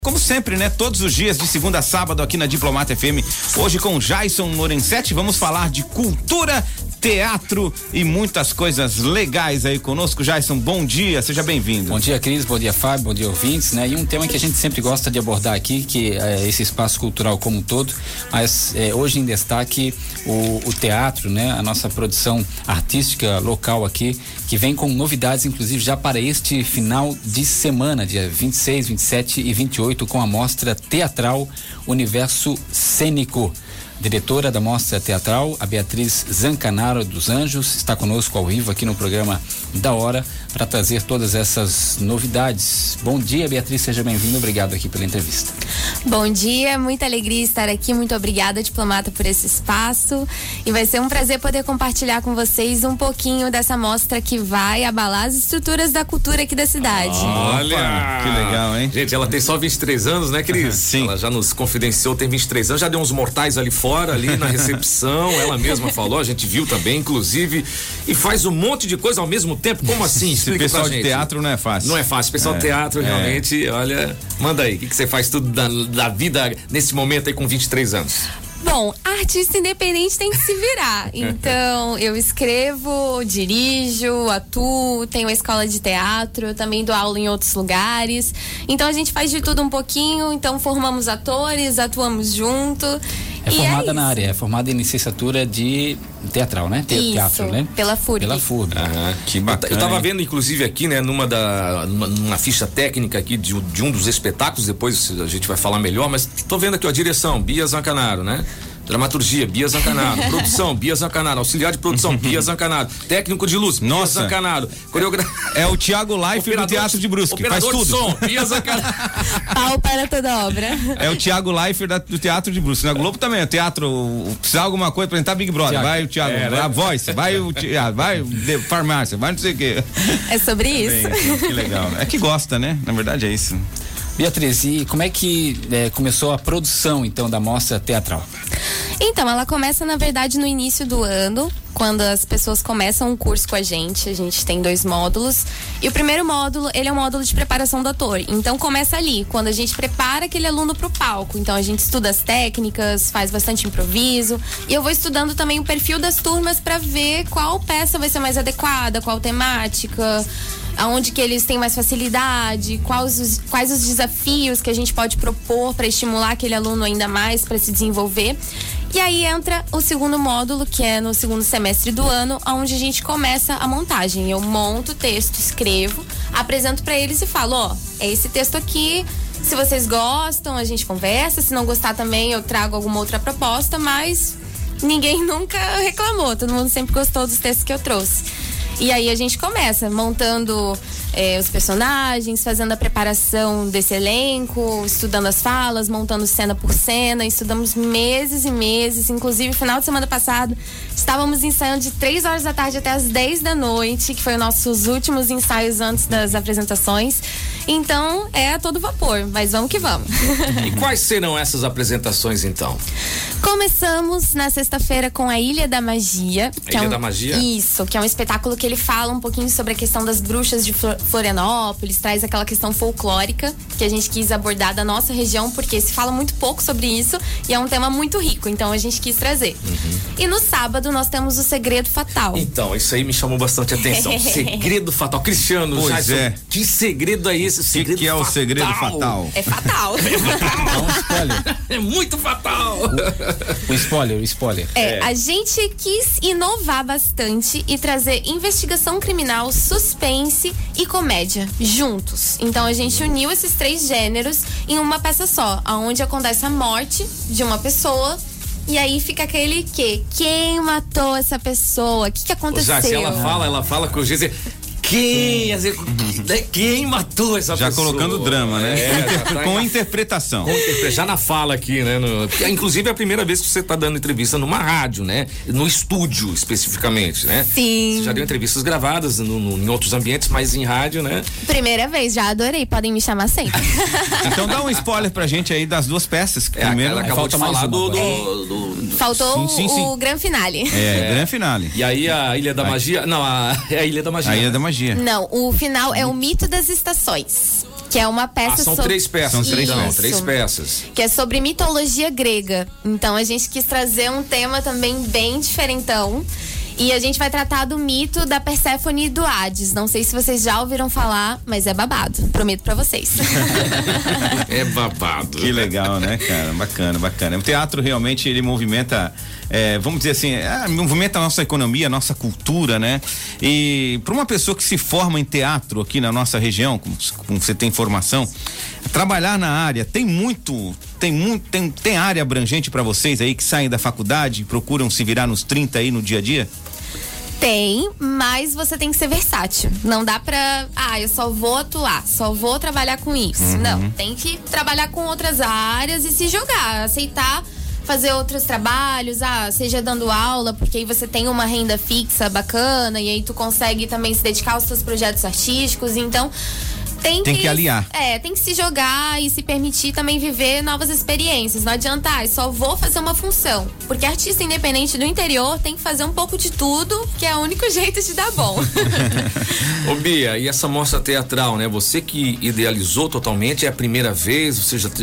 Como sempre, né? Todos os dias, de segunda a sábado, aqui na Diplomata FM. Hoje com Jason Lorenzetti, vamos falar de cultura, teatro e muitas coisas legais aí conosco. Jason, bom dia, seja bem-vindo. Bom dia, Cris, bom dia, Fábio, bom dia, ouvintes, né? E um tema que a gente sempre gosta de abordar aqui, que é esse espaço cultural como um todo, mas hoje em destaque o teatro, né? A nossa produção artística local aqui, que vem com novidades, inclusive, já para este final de semana, dia 26, 27 e 28, com a mostra teatral Universo Cênico. Diretora da Mostra Teatral, a Beatriz Zancanaro dos Anjos, está conosco ao vivo aqui no programa Da Hora para trazer todas essas novidades. Bom dia, Beatriz, seja bem-vinda, obrigado aqui pela entrevista. Bom dia, muita alegria estar aqui, muito obrigada, Diplomata, por esse espaço, e vai ser um prazer poder compartilhar com vocês um pouquinho dessa mostra que vai abalar as estruturas da cultura aqui da cidade. Olha, que legal, hein? Gente, ela tem só 23 anos, né, Cris? Sim. Ela já nos confidenciou, tem 23 anos, já deu uns mortais ali fora, ali na recepção, ela mesma falou, a gente viu também, inclusive, e faz um monte de coisa ao mesmo tempo. Como assim? Esse pessoal de teatro não é fácil. Não é fácil, pessoal de teatro realmente, olha, manda aí, o que você faz tudo da vida nesse momento aí com 23 anos? Bom, artista independente tem que se virar. Então, eu escrevo, dirijo, atuo, tenho uma escola de teatro, também dou aula em outros lugares. Então, a gente faz de tudo um pouquinho. Então, formamos atores, atuamos junto. É formada na área, é formada em licenciatura de teatral, né? Teatro, né? Pela FURB. Pela FURB. Que bacana. Eu tava vendo, inclusive, aqui, né, numa ficha técnica aqui de um dos espetáculos, depois a gente vai falar melhor, mas tô vendo aqui, ó, direção, Bia Zancanaro, né? Dramaturgia, Bia Zancanaro. Produção, Bia Zancanaro. Auxiliar de produção, Bia Zancanaro. Técnico de luz, Bia Zancanaro. É o Thiago Leifert do Teatro de Brusque, faz tudo. Som, Bia Zancanaro. Pau para toda obra. É o Thiago Leifert do Teatro de Brusque. Na Globo também, o teatro, precisar alguma coisa, apresentar Big Brother, Thiago. vai o Thiago, a Voice, vai o Thiago, vai farmácia, vai não sei o quê. É sobre isso. Que legal, né? É que gosta, né? Na verdade é isso. Beatriz, e como é que começou a produção, então, da mostra teatral? Então, ela começa, na verdade, no início do ano, quando as pessoas começam um curso com a gente tem 2 módulos, e o primeiro módulo, ele é um módulo de preparação do ator, então começa ali, quando a gente prepara aquele aluno pro palco, então a gente estuda as técnicas, faz bastante improviso, e eu vou estudando também o perfil das turmas para ver qual peça vai ser mais adequada, qual temática, aonde que eles têm mais facilidade, quais os desafios que a gente pode propor para estimular aquele aluno ainda mais para se desenvolver. E aí entra o segundo módulo, que é no segundo semestre do ano, onde a gente começa a montagem. Eu monto o texto, escrevo, apresento para eles e falo, ó, é esse texto aqui, se vocês gostam, a gente conversa, se não gostar também eu trago alguma outra proposta, mas ninguém nunca reclamou, todo mundo sempre gostou dos textos que eu trouxe. E aí a gente começa montando os personagens, fazendo a preparação desse elenco, estudando as falas, montando cena por cena, estudamos meses e meses, inclusive final de semana passado estávamos ensaiando de 3 horas da tarde até as 10 da noite, que foi os nossos últimos ensaios antes das apresentações. Então é a todo vapor, mas vamos que vamos. E quais serão essas apresentações então? Começamos na sexta-feira com a Ilha da Magia. Ilha da Magia? Isso, que é um espetáculo que ele fala um pouquinho sobre a questão das bruxas de Florianópolis, traz aquela questão folclórica que a gente quis abordar da nossa região, porque se fala muito pouco sobre isso e é um tema muito rico, então a gente quis trazer. E no sábado nós temos o Segredo Fatal. Então, isso aí me chamou bastante atenção. Segredo Fatal. Cristiano, Pois Jason, é. Que segredo é esse? O que é o Segredo Fatal? É fatal. É um spoiler. É muito fatal. O spoiler. A gente quis inovar bastante e trazer investigação criminal, suspense e comédia juntos. Então a gente uniu esses 3 gêneros em uma peça só, onde acontece a morte de uma pessoa. E aí fica aquele quem matou essa pessoa? O que aconteceu? Já se ela fala com o Gênero. Quem matou essa Já pessoa? colocando drama, né? Com tá interpretação. Já na fala aqui, né? Inclusive é a primeira vez que você tá dando entrevista numa rádio, né? No estúdio, especificamente, né? Sim. Você já deu entrevistas gravadas em outros ambientes, mas em rádio, né? Primeira vez, já adorei, podem me chamar sempre. Então dá um spoiler pra gente aí das 2 peças. Primeiro, ela acabou de falar do Faltou Sim. o grande finale. grande finale. E aí a Ilha da Magia. Não, é a Ilha da Magia. A Ilha da Magia. Não, o final é o mito das estações. Que é uma peça são sobre... 3 peças. São 3 Isso. peças. 3 peças. Que é sobre mitologia grega. Então a gente quis trazer um tema também bem diferentão. E a gente vai tratar do mito da Perséfone e do Hades. Não sei se vocês já ouviram falar, mas é babado. Prometo pra vocês. É babado. Que legal, né, cara? Bacana, bacana. O teatro realmente ele movimenta, vamos dizer assim, movimenta a nossa economia, a nossa cultura, né? E para uma pessoa que se forma em teatro aqui na nossa região, como você tem formação, trabalhar na área tem área abrangente para vocês aí que saem da faculdade, procuram se virar nos 30 aí no dia a dia? Tem, mas você tem que ser versátil. Não dá pra, eu só vou atuar, só vou trabalhar com isso. Não, tem que trabalhar com outras áreas e se jogar, aceitar fazer outros trabalhos, seja dando aula, porque aí você tem uma renda fixa bacana e aí tu consegue também se dedicar aos seus projetos artísticos, então tem que aliar. Tem que se jogar e se permitir também viver novas experiências. Não adianta, só vou fazer uma função. Porque artista independente do interior tem que fazer um pouco de tudo, que é o único jeito de dar bom. Ô Bia, e essa mostra teatral, né? Você que idealizou totalmente, é a primeira vez, você já...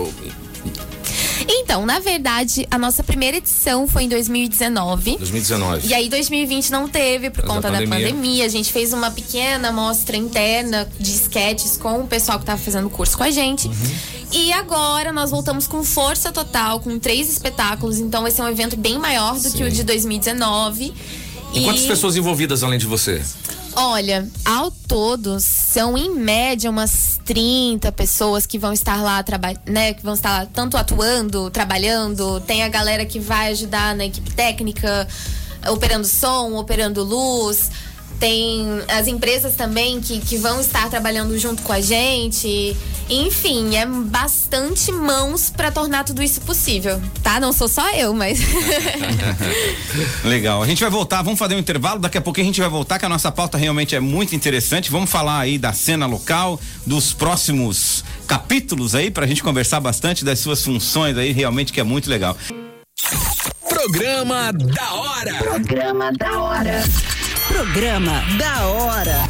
Então, na verdade, a nossa primeira edição foi em 2019. 2019. E aí 2020 não teve por conta da pandemia. A gente fez uma pequena mostra interna de sketches com o pessoal que tava fazendo o curso com a gente. E agora nós voltamos com força total, com 3 espetáculos. Então vai ser um evento bem maior do que o de 2019. E quantas pessoas envolvidas além de você? Olha, ao todo são em média umas 30 pessoas que vão estar lá né, que vão estar lá tanto atuando, trabalhando. Tem a galera que vai ajudar na equipe técnica, operando som, operando luz. Tem as empresas também que vão estar trabalhando junto com a gente. Enfim, é bastante mãos para tornar tudo isso possível, tá? Não sou só eu, mas... Legal, a gente vai voltar, vamos fazer um intervalo, daqui a pouquinho a gente vai voltar, que a nossa pauta realmente é muito interessante. Vamos falar aí da cena local, dos próximos capítulos aí, pra gente conversar bastante das suas funções aí, realmente que é muito legal. Programa da hora. Programa da hora. Programa da hora.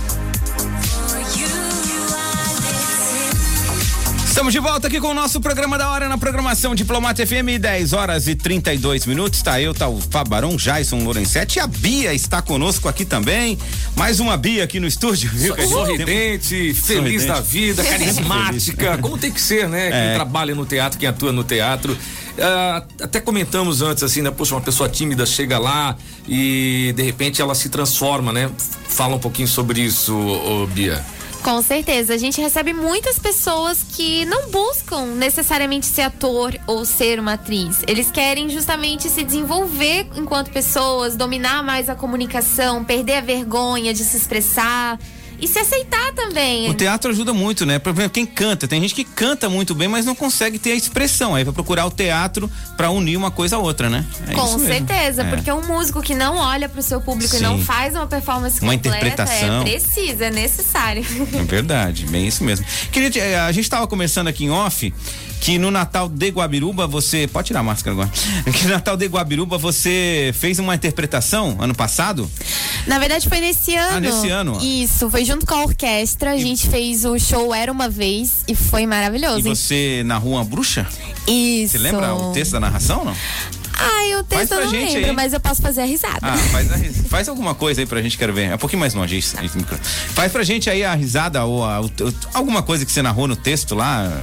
Estamos de volta aqui com o nosso programa da hora na programação Diplomata FM, 10h32. Tá o Fabarão, Jason Lorenzetti, e a Bia está conosco aqui também. Mais uma Bia aqui no estúdio, viu? Sorridente, feliz da vida, carismática, como tem que ser, né? Quem trabalha no teatro, quem atua no teatro. Até comentamos antes assim, né? Poxa, uma pessoa tímida chega lá e de repente ela se transforma, né? Fala um pouquinho sobre isso, Bia. Com certeza, a gente recebe muitas pessoas que não buscam necessariamente ser ator ou ser uma atriz. Eles querem justamente se desenvolver enquanto pessoas, dominar mais a comunicação, perder a vergonha de se expressar e se aceitar também. O teatro ajuda muito, né? Por exemplo, quem canta, tem gente que canta muito bem, mas não consegue ter a expressão. Aí vai procurar o teatro pra unir uma coisa a outra, né? Com certeza, porque um músico que não olha pro seu público e não faz uma performance uma completa, interpretação, é necessário. É verdade, bem isso mesmo. Queria, a gente estava conversando aqui em off que no Natal de Guabiruba você... Pode tirar a máscara agora. Que no Natal de Guabiruba você fez uma interpretação ano passado? Na verdade foi nesse ano. Nesse ano. Isso, foi junto com a orquestra. A gente fez o show Era Uma Vez e foi maravilhoso. E você narrou uma bruxa? Isso. Você lembra o texto da narração, não? O texto eu não lembro, aí. Mas eu posso fazer a risada. Faz alguma coisa aí pra gente, quero ver. É um pouquinho mais longe isso. Faz pra gente aí a risada ou alguma coisa que você narrou no texto lá.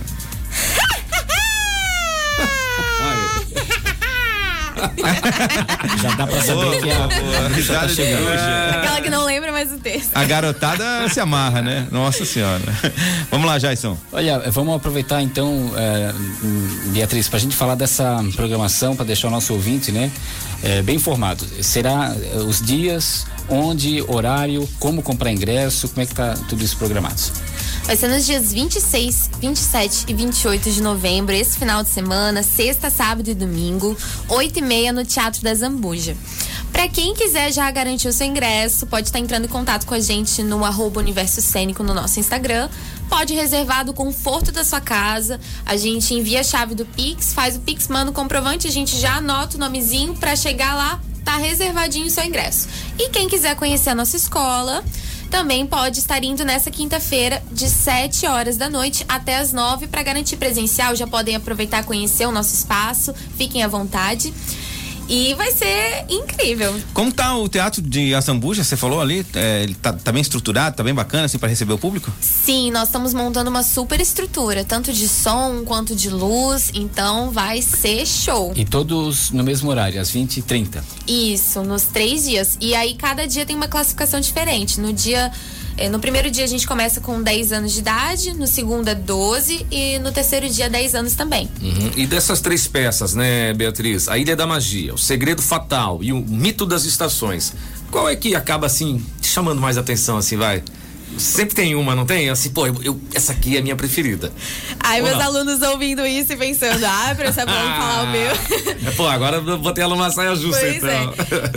Já dá pra saber que a risada de hoje. Aquela que não lembra mais o texto. A garotada se amarra, né? Nossa senhora. Vamos lá, Jason. Olha, vamos aproveitar então, Beatriz, pra gente falar dessa programação, pra deixar o nosso ouvinte, né, bem informado. Será os dias, onde, horário, como comprar ingresso, como é que tá tudo isso programado? Vai ser nos dias 26, 27 e 28 de novembro, esse final de semana, sexta, sábado e domingo, 8h30 no Teatro da Zambuja. Pra quem quiser já garantir o seu ingresso, pode estar entrando em contato com a gente no @Universo Cênico no nosso Instagram. Pode reservar do conforto da sua casa. A gente envia a chave do Pix, faz o Pix, manda o comprovante, a gente já anota o nomezinho pra chegar lá, tá reservadinho o seu ingresso. E quem quiser conhecer a nossa escola, também pode estar indo nessa quinta-feira de 7 horas da noite até as 9 para garantir presencial. Já podem aproveitar, conhecer o nosso espaço, fiquem à vontade. E vai ser incrível. Como tá o Teatro de Azambuja? Você falou ali, ele tá bem estruturado, tá bem bacana assim para receber o público? Sim, nós estamos montando uma super estrutura, tanto de som quanto de luz, então vai ser show. E todos no mesmo horário, às 20h30. Isso, nos 3 dias. E aí cada dia tem uma classificação diferente. No primeiro dia a gente começa com 10 anos de idade, no segundo é 12 e no terceiro dia 10 anos também. E dessas 3 peças, né, Beatriz? A Ilha da Magia, o Segredo Fatal e o Mito das Estações. Qual é que acaba assim te chamando mais atenção, assim, vai? Sempre tem uma, não tem? Assim, pô, essa aqui é a minha preferida. Ai, meus alunos ouvindo isso e pensando, pra essa bola falar o meu. Pô, agora eu botei ela numa saia justa, pois então.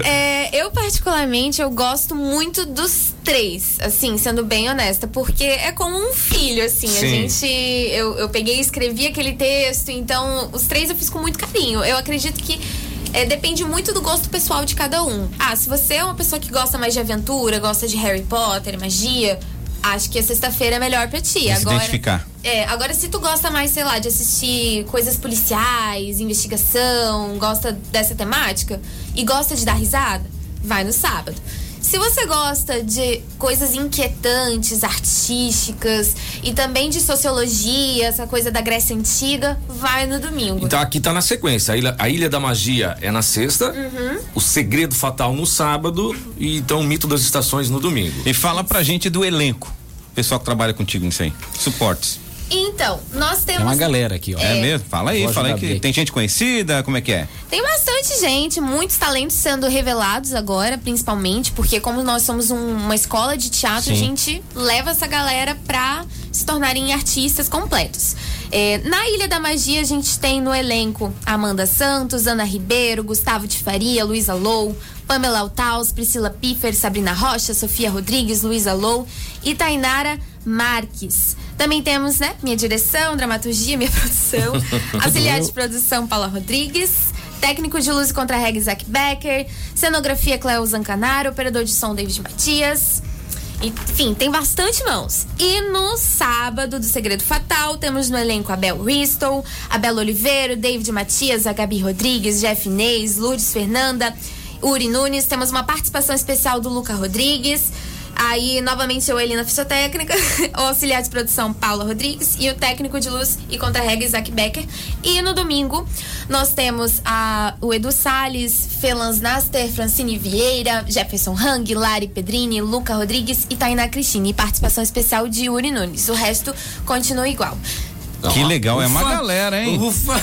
Eu particularmente, eu gosto muito dos 3, assim, sendo bem honesta, porque é como um filho, assim. Sim. Eu peguei e escrevi aquele texto, então os 3 eu fiz com muito carinho. Eu acredito que depende muito do gosto pessoal de cada um. Se você é uma pessoa que gosta mais de aventura, gosta de Harry Potter, magia, acho que a sexta-feira é melhor pra ti. Se identificar. Agora se tu gosta mais, sei lá, de assistir coisas policiais, investigação, gosta dessa temática e gosta de dar risada, vai no sábado. Se você gosta de coisas inquietantes, artísticas e também de sociologia, essa coisa da Grécia Antiga, vai no domingo. Então aqui tá na sequência, a Ilha da Magia é na sexta, o Segredo Fatal no sábado e então o Mito das Estações no domingo. E fala pra gente do elenco, pessoal que trabalha contigo nisso aí, suportes. Então, nós temos... Tem uma galera aqui, ó. É mesmo? Fala aí que tem gente conhecida, como é que é? Tem bastante gente, muitos talentos sendo revelados agora, principalmente, porque como nós somos uma escola de teatro, Sim. a gente leva essa galera pra se tornarem artistas completos. Na Ilha da Magia, a gente tem no elenco Amanda Santos, Ana Ribeiro, Gustavo de Faria, Luísa Lou, Pamela Altaus, Priscila Piffer, Sabrina Rocha, Sofia Rodrigues, Luísa Lou e Tainara Marques. Também temos, minha direção, dramaturgia, minha produção, auxiliar de produção Paula Rodrigues, técnico de luz e contra-reg Isaac Becker, cenografia Cleo Zancanaro, operador de som David Matias. Enfim, tem bastante mãos. E no sábado do Segredo Fatal, temos no elenco a Bel Ristow, a Bela Oliveira, David Matias, a Gabi Rodrigues, Jeff Inês, Lourdes Fernanda, Uri Nunes. Temos uma participação especial do Luca Rodrigues. Aí, novamente, eu, Elina Fissiotécnica, o auxiliar de produção, Paula Rodrigues, e o técnico de luz e contra-reg, Isaac Becker. E no domingo, nós temos o Edu Salles, Felans Naster, Francine Vieira, Jefferson Hang, Lari Pedrini, Luca Rodrigues e Tainá Cristine. E participação especial de Uri Nunes. O resto continua igual. Que legal, é uma galera, hein? Ufa!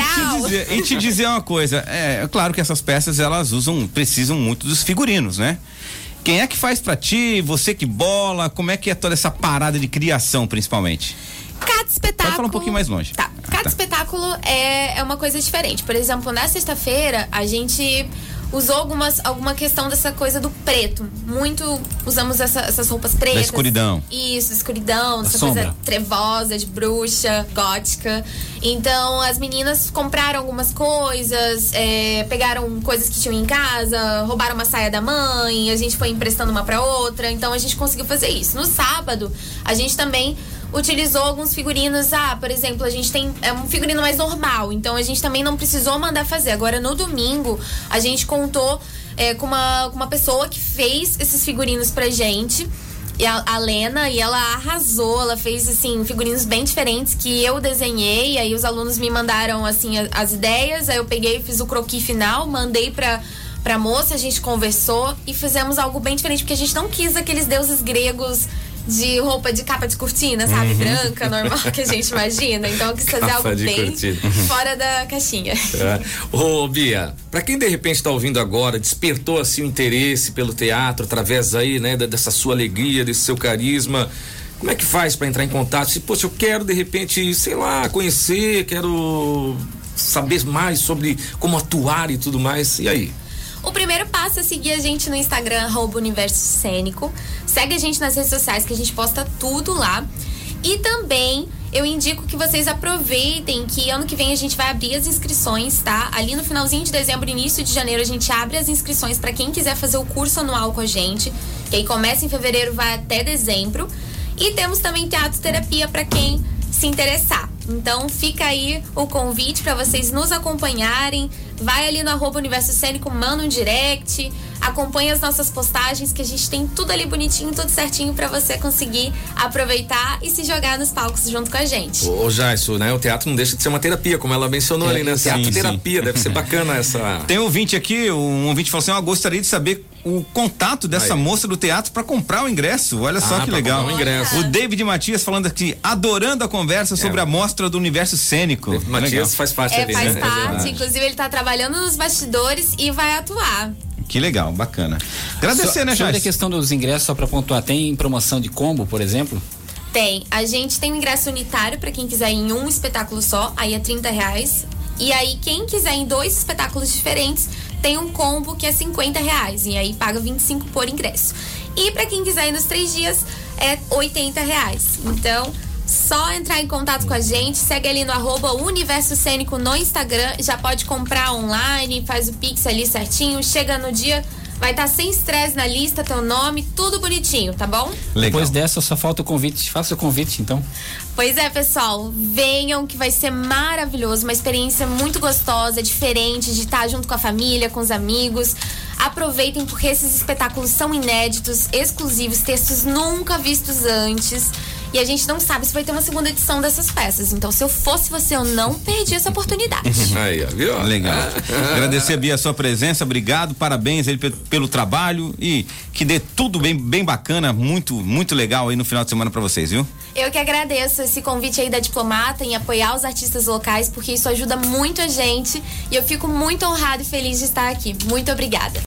E te dizer uma coisa, é claro que essas peças, elas precisam muito dos figurinos, né? Quem é que faz pra ti? Você que bola? Como é que é toda essa parada de criação, principalmente? Cada espetáculo... Pode falar um pouquinho mais longe. Tá. Cada espetáculo é uma coisa diferente. Por exemplo, na sexta-feira, a gente usou alguma questão dessa coisa do preto. Usamos essas roupas pretas. Da escuridão. Isso, escuridão, Da essa sombra. coisa trevosa, de bruxa, gótica. Então, as meninas compraram algumas coisas, pegaram coisas que tinham em casa, roubaram uma saia da mãe, a gente foi emprestando uma pra outra. Então, a gente conseguiu fazer isso. No sábado, a gente também utilizou alguns figurinos. Por exemplo, a gente tem um figurino mais normal, então a gente também não precisou mandar fazer. Agora, no domingo, a gente contou com uma pessoa que fez esses figurinos pra gente, a Lena, e ela arrasou. Ela fez, assim, figurinos bem diferentes que eu desenhei, aí os alunos me mandaram, assim, as ideias, aí eu peguei e fiz o croquis final, mandei pra moça, a gente conversou e fizemos algo bem diferente, porque a gente não quis aqueles deuses gregos de roupa de capa de cortina, sabe? Branca, normal, que a gente imagina. Então eu quis fazer Capa algo de bem cortina. fora da caixinha. Ô, Bia, pra quem de repente tá ouvindo agora, despertou assim o interesse pelo teatro através aí, né, dessa sua alegria, desse seu carisma, como é que faz pra entrar em contato? Se, poxa, eu quero de repente, sei lá, conhecer, quero saber mais sobre como atuar e tudo mais, e aí? O primeiro passo é seguir a gente no Instagram, @Universo Cênico. Segue a gente nas redes sociais que a gente posta tudo lá. E também eu indico que vocês aproveitem que ano que vem a gente vai abrir as inscrições, tá? Ali no finalzinho de dezembro, início de janeiro, a gente abre as inscrições para quem quiser fazer o curso anual com a gente, que aí começa em fevereiro, vai até dezembro. E temos também teatro terapia para quem se interessar. Então fica aí o convite para vocês nos acompanharem. Vai ali no @Universo Cênico, manda um direct, acompanha as nossas postagens, que a gente tem tudo ali bonitinho, tudo certinho para você conseguir aproveitar e se jogar nos palcos junto com a gente. Ô Jaison, né? O teatro não deixa de ser uma terapia, como ela mencionou ali, né? Teatro terapia, deve ser bacana essa. Tem um ouvinte aqui, um ouvinte falou assim: eu gostaria de saber o contato dessa moça do teatro para comprar o ingresso. Olha só que legal. O ingresso. O David Matias falando aqui, adorando a conversa sobre a mostra do Universo Cênico. David Matias faz parte ali, faz né? parte, inclusive ele tá trabalhando nos bastidores e vai atuar. Que legal, bacana. Agradecer, né, Sobre Jace? a questão dos ingressos, só para pontuar, tem promoção de combo, por exemplo? Tem. A gente tem um ingresso unitário para quem quiser ir em um espetáculo só, aí é R$30. E aí quem quiser em 2 espetáculos diferentes, tem um combo que é R$50. E aí paga 25 por ingresso. E para quem quiser ir nos 3 dias, é R$80. Então, só entrar em contato com a gente, segue ali no @Universo Cênico no Instagram, já pode comprar online, faz o Pix ali certinho, chega no dia, vai estar sem estresse na lista, teu nome, tudo bonitinho, tá bom? Legal. Depois dessa só falta o convite, faça o convite então. Pois é, pessoal, venham que vai ser maravilhoso, uma experiência muito gostosa, diferente de estar junto com a família, com os amigos. Aproveitem porque esses espetáculos são inéditos, exclusivos, textos nunca vistos antes. E a gente não sabe se vai ter uma segunda edição dessas peças. Então, se eu fosse você, eu não perdi essa oportunidade. Aí, viu? Legal. Agradecer, Bia, a sua presença. Obrigado, parabéns aí pelo trabalho e que dê tudo bem bacana, muito legal aí no final de semana pra vocês, viu? Eu que agradeço esse convite aí da Diplomata em apoiar os artistas locais, porque isso ajuda muito a gente. E eu fico muito honrada e feliz de estar aqui. Muito obrigada.